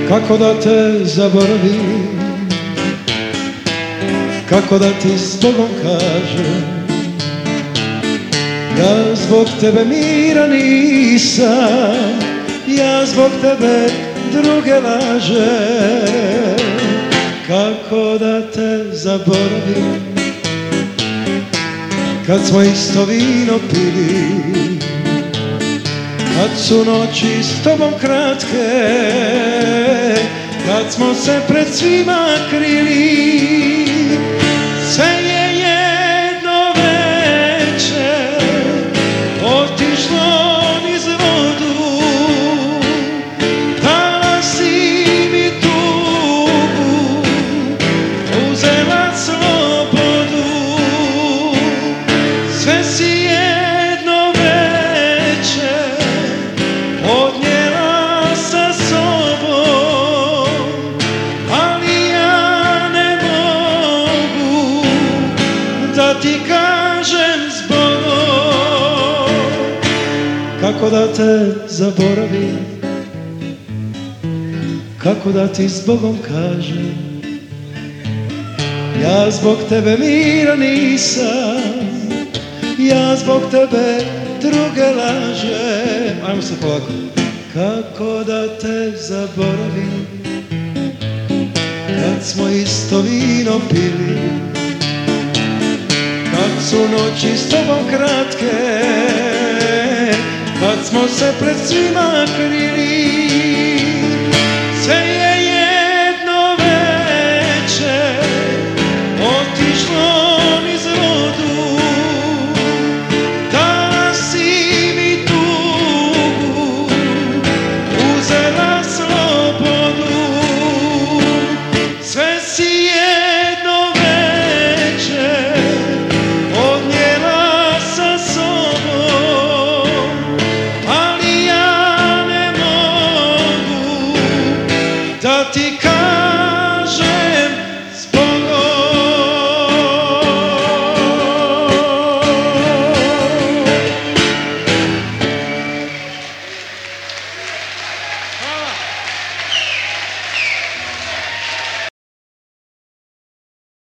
Kako da te zaboravim, kako da ti s Bogom kažem, ja zbog tebe mira nisam, ja zbog tebe druge lažem. Kako da te zaboravim, kad smo isto vino pili, kad su noći s tobom kratke, kad smo se pred svima krili. Sve je jedno veče otišlo niz vodu, dala si mi tugu, uzela slobodu. Sve si jedno veče odnijela sa sobom, ali ja ne mogu da ti kažem s Bogom. Kako da te zaboravim, kako da ti s Bogom kažem, ja zbog tebe mira nisam, ja zbog tebe druge lažem. Ajmo se polako. Kako da te zaboravim, kad smo isto vino pili, kad su noći s tobom kratke, kad smo se pred svima krili. Sve je jedno veče otišlo niz vodu, dala si mi tugu, uzela slobodu. Sve si jedno veče odnijela sa sobom, ali ja ne mogu da ti kažem